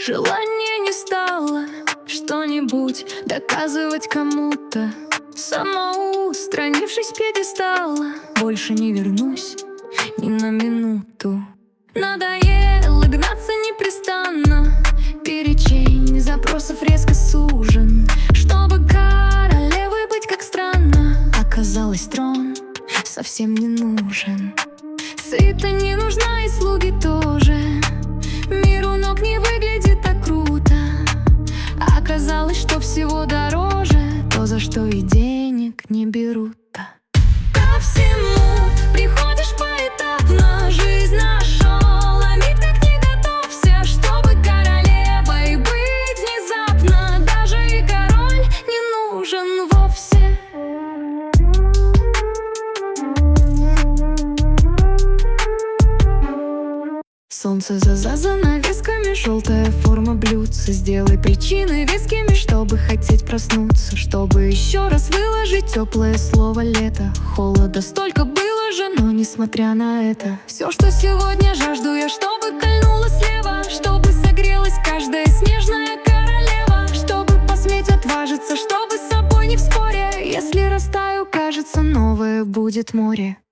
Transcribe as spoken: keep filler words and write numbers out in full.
Желания не стало что-нибудь доказывать кому-то. Самоустранившись с пьедестала, больше не вернусь ни на минуту. Надоело гнаться непрестанно, перечень запросов резко сужен. Чтобы королевой быть как странно, оказалось, трон совсем не нужен. Свита не нужна и слуги тоже, мир у ног не выглядит так круто. Оказалось, что всего дороже то, за что и денег не берут-то. Ко всему приходишь поэтапно, жизнь нашел, а миг как не готовься, чтобы королевой быть внезапно. Даже и король не нужен вовсе. Солнце за за занавесками, желтая форма блюдца. Сделай причины вескими, чтобы хотеть проснуться, чтобы еще раз выложить теплое слово лето. Холода столько было же, но несмотря на это, все, что сегодня жажду я, чтобы кольнуло слева, чтобы согрелась каждая снежная королева, чтобы посметь отважиться, чтобы с собой не в споре. Если растаю, кажется, новое будет море.